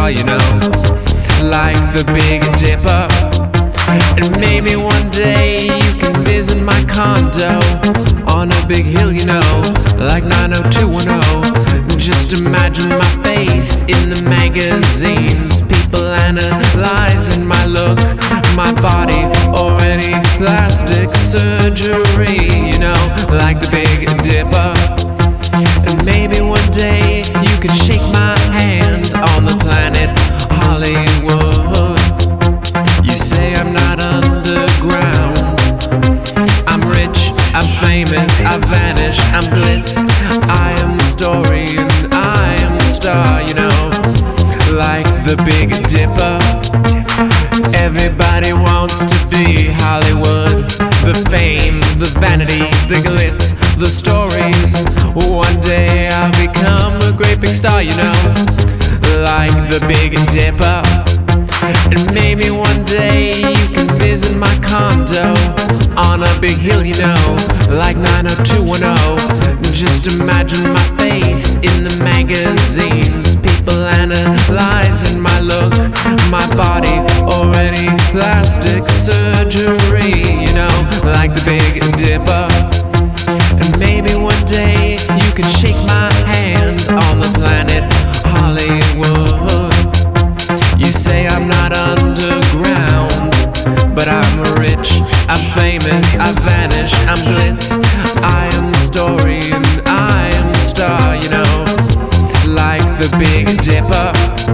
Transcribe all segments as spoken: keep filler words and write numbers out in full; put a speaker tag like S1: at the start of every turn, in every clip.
S1: star, you know, like the Big Dipper. And maybe one day you can visit my condo on a big hill, you know, like nine oh two one oh. Just imagine my face in the magazines, people analyzing my look, my body, or any plastic surgery, you know, like the Big Dipper. And maybe one day you could shake my hand on the planet Hollywood. You say I'm not underground, I'm rich, I'm famous, I vanish, I'm glitz, I am the story and I am the star, you know, like the Big Dipper. Everybody wants to be Hollywood, the fame, the vanity, the glitz, the stories. One day I'll become a great big star, you know, like the Big Dipper. And maybe one day you can visit my condo on a big hill, you know, like nine oh two one oh. Just imagine my face in the magazines, people analyzing my look, my body, or any plastic surgery, you know, like the Big Dipper. And maybe one day you can shake my hand on the planet Hollywood. You say I'm not underground, but I'm rich, I'm famous, I vanish, I'm glitz, I am the story and I am the star, you know, like the Big Dipper.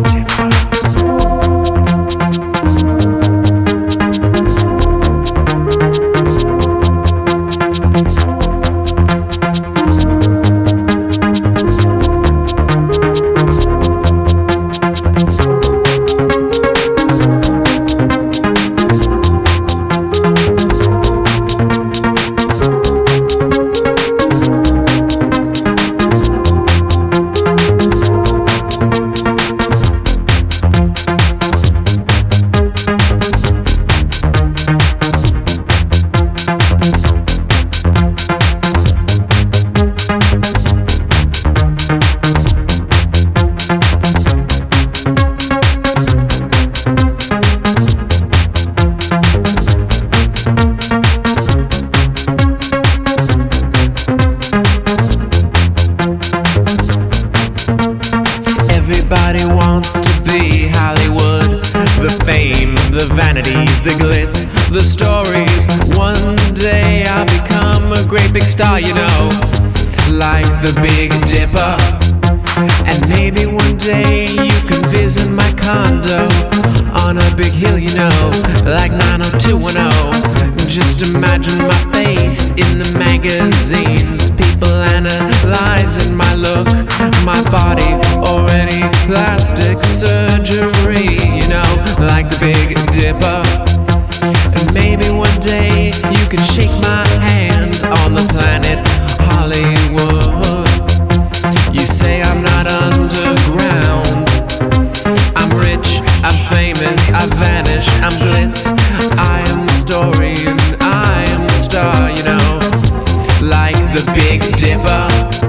S1: Everybody wants to be Hollywood, the fame, the vanity, the glitz, the stories. One day I'll become a great big star, you know, like the Big Dipper. And maybe one day you can visit my condo on a big hill, you know, like nine oh two one oh. Just imagine my face in the magazines, people analyzing my look, my body, or any plastic surgery, you know, like the Big Dipper. And maybe one day you can shake my hand on the planet Hollywood. You say I'm not underground, I'm rich, I'm famous, I vanish, I'm glitz, I am the story and I am the star, you know, like the Big Dipper.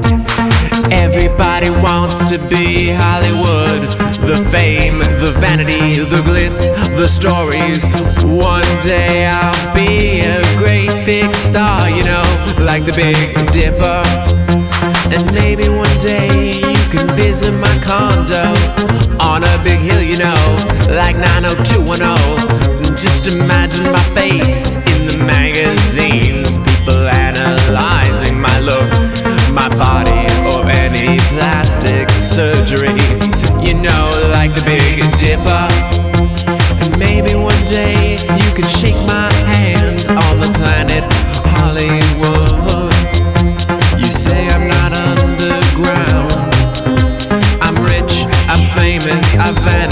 S1: Everybody wants to be Hollywood, the fame, the vanity, the glitz, the stories. One day I'll be a great big star, you know, like the Big Dipper. And maybe one day you can visit my condo on a big hill, you know, like nine oh two one oh. Just imagine my face in the magazines, people analyzing my look, my body, or any plastic surgery, you know, like the Big Dipper. And maybe one day you can shake my hand on the planet Hollywood. You say I'm not underground, I'm rich, I'm famous, I vanish,